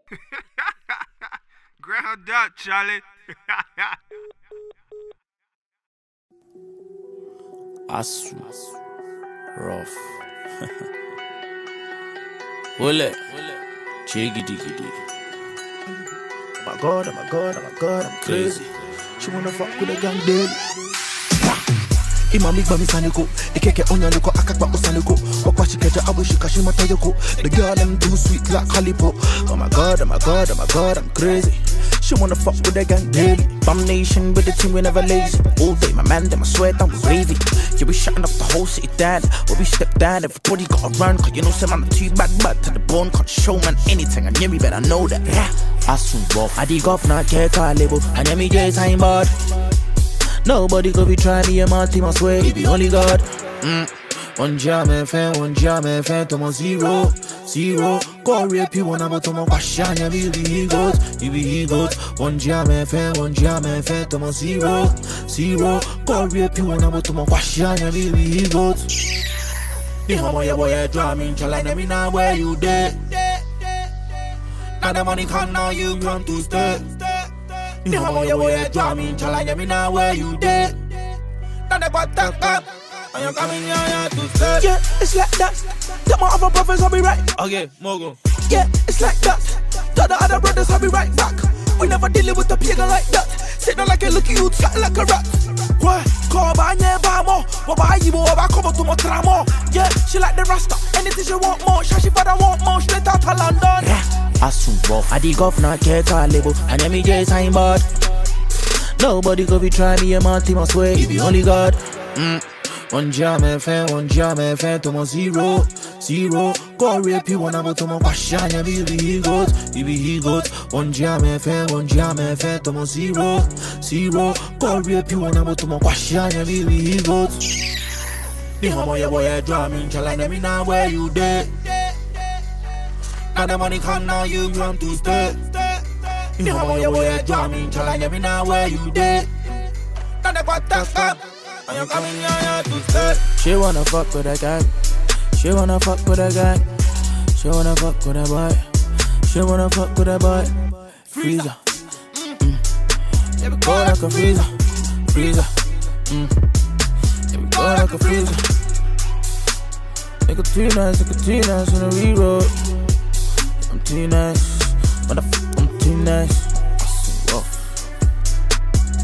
Ground up, Charlie. Asu. Rough. Wole. Chiggy diggy. Oh my god, oh my god, oh my god, I'm crazy. She wanna fuck with a gang daily. Imami bami saniko, ikeke onyaniko, akakba osaniko. Wakwa shikeja abushika shima tayoko. The girl them too sweet like Calipo. Oh my god, oh my god, oh my god, I'm crazy. She wanna fuck with the gang daily. Bum nation with the team, we never lazy. All day, my man, them I swear down we gravy. Yeah, we shutting up the whole city down. When we step down, everybody gotta run. Cause you know, some man too bad to the bone. Can't show man anything, and yeah, me better know that. I soon rough. I dig off, not care car label. And yeah, me J's time bad. Nobody could be trying me, and my team, I swear, it be only God. One jam FM, to my zero. Go rape you, one about to my passion, yeah, you be goat. One jam FM, to my zero. Go rape you, one about to my passion, yeah, you be goat. The homo, yeah, boy, yeah, drumming, challenge me now where you there. Now the money come, now you come to stay. The homo, yeah, boy, yeah, drumming, challenge me now where you there. Now the got that up. And you're coming here to stay. Yeah, it's like that. Tell my other brothers I'll be right. Okay, Mogo. Yeah, it's like that. Tell the other brothers I'll be right back. We never dealing with a pagan like that. Sit down like a lucky you, chat like a rat. Why? Call by never more. What by you more? I come to my tramo. Yeah, she like the rasta. Anything she want more. She for the want more. Straight out to London. I soon rough. I dig off, not care car label. And yeah, me J's time bad. Nobody could be trying me, and my team, I swear, it be only God. One jam FM, to my zero. Go rape you, one about to my passion, yeah, you be goat. One jam FM, to my zero. Go rape you, one about to my passion, yeah, you be goat. The homo, yeah, boy, yeah, drumming, challenge me now where you there. Now the money come, now you come to stay. The homo, yeah, boy, yeah, drumming, challenge me now where you there. Now the got that up. And you're coming here to stay. She wanna fuck with a gang. She wanna fuck with a gang. She wanna fuck with a boy. She wanna fuck with a boy. Freezer. Yeah, we go like a freezer. Yeah, we go like a freezer. Nigga too nice on the reroad. I'm too nice. Motherfucker, I'm too nice.